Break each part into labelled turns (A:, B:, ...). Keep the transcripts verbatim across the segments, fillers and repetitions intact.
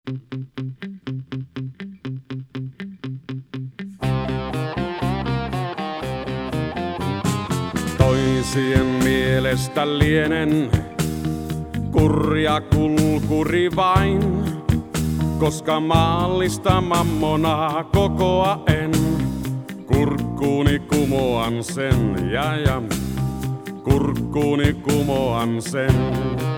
A: Toisien mielestä lienen kurja kulkuri vain, koska maallista mammonaa kokoa en. Kurkkuuni kumoan sen, ja ja, kurkkuuni kumoan sen.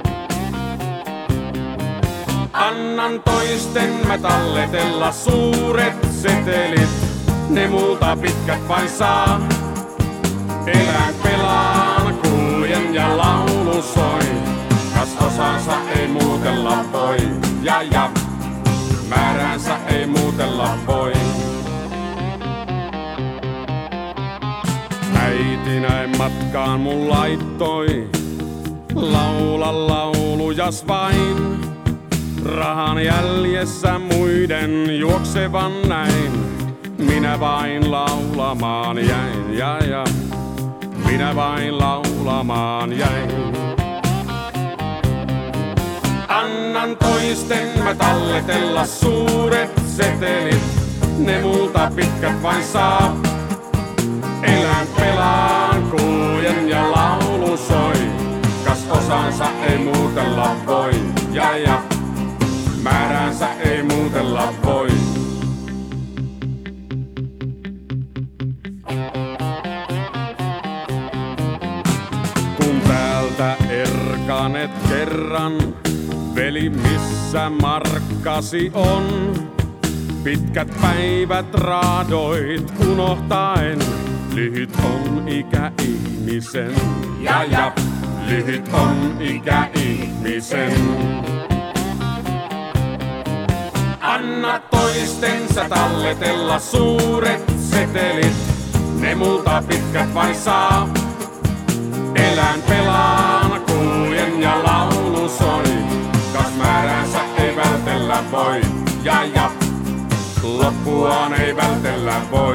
A: Annan toisten mä talletella suuret setelit, ne multa pitkät vain saa. Elän, pelaan, kuljen ja laulu soi, kas osansa ei muutella voi, ja ja, määräänsä ei muutella voi. Äiti näin matkaan mun laittoi, laula laulujas vain. Rahan jäljessä muiden juoksevan näin, minä vain laulamaan jäin, ja ja, minä vain laulamaan jäin. Annan toisten mä talletella suuret setelit, ne multa pitkät vain saa. Elän, pelaan, kuljen ja laulu soi, kas osansa ei muutella voi, ja ja, määräänsä ei muutella voi. Kun täältä erkanet kerran, veli missä markkasi on, pitkät päivät raadoit unohtaen, lyhyt on ikä ihmisen, ja ja, lyhyt on ikä ihmisen. Anna toistensa talletella suuret setelit, ne multa pitkät vain saa. Elän, pelaan, kuljen ja laulu soi, kas määräänsä ei vältellä voi, ja ja, loppuaan ei vältellä voi.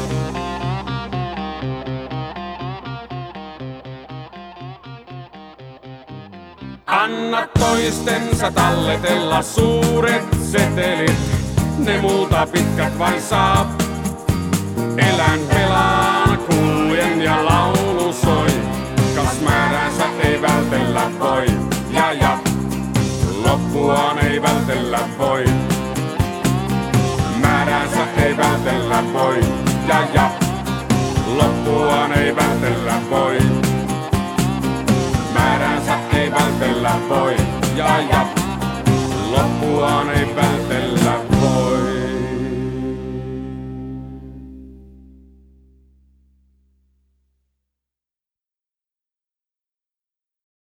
A: Anna toistensa talletella suuret setelit, ne multa pitkät vain saa. Elän, pelaan, kuljen ja laulu soi, kas määräänsä ei vältellä voi, ja ja, loppuaan ei vältellä voi. Määräänsä ei vältellä voi, ja ja, loppuaan ei vältellä voi. Määräänsä ei vältellä voi, ja ja, loppuaan ei vältellä.